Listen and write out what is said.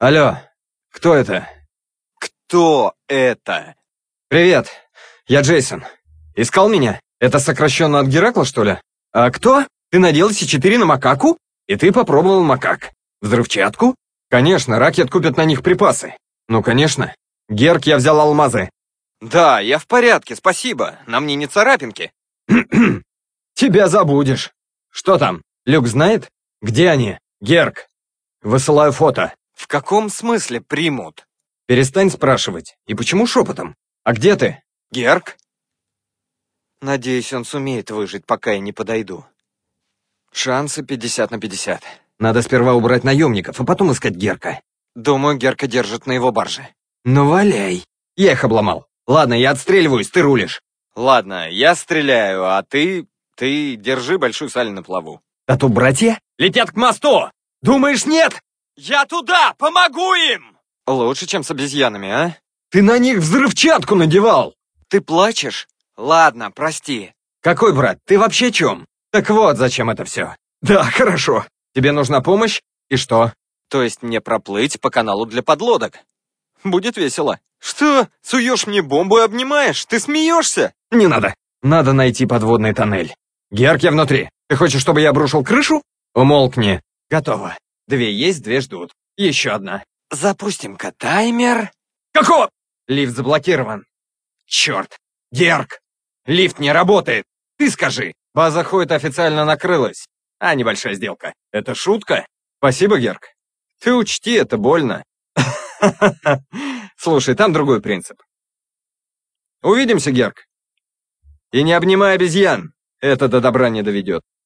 Алло, кто это? Кто это? Привет, я Джейсон. Искал меня? Это сокращенно от Геракла, что ли? А кто? Ты надеялся 4 на макаку? И ты попробовал макак. Взрывчатку? Конечно, ракет купят на них припасы. Ну, конечно. Герк, я взял алмазы. Да, я в порядке, спасибо. На мне не царапинки. Тебя забудешь. Что там? Люк знает? Где они? Герк. Высылаю фото. В каком смысле примут? Перестань спрашивать. И почему шепотом? А где ты? Герк? Надеюсь, он сумеет выжить, пока я не подойду. Шансы 50/50. Надо сперва убрать наемников, а потом искать Герка. Думаю, Герка держит на его барже. Ну, валяй. Я их обломал. Ладно, я отстреливаюсь, ты рулишь. Ладно, я стреляю, а ты держи большую саль на плаву. А то братья летят к мосту. Думаешь, нет? Я туда! Помогу им! Лучше, чем с обезьянами, а? Ты на них взрывчатку надевал. Ты плачешь? Ладно, прости. Какой брат? Ты вообще о чем? Так вот, зачем это все. Да, хорошо. Тебе нужна помощь? И что? То есть мне проплыть по каналу для подлодок? Будет весело. Что? Суешь мне бомбу и обнимаешь? Ты смеешься? Не надо. Надо найти подводный тоннель. Герк, я внутри. Ты хочешь, чтобы я обрушил крышу? Умолкни. Готово. 2 есть, 2 ждут. Еще одна. Запустим-ка таймер. Какого? Лифт заблокирован. Черт. Герк. Лифт не работает. Ты скажи. База Хойт официально накрылась. А, небольшая сделка. Это шутка? Спасибо, Герк. Ты учти, это больно. Слушай, там другой принцип. Увидимся, Герк. И не обнимай обезьян. Это до добра не доведет.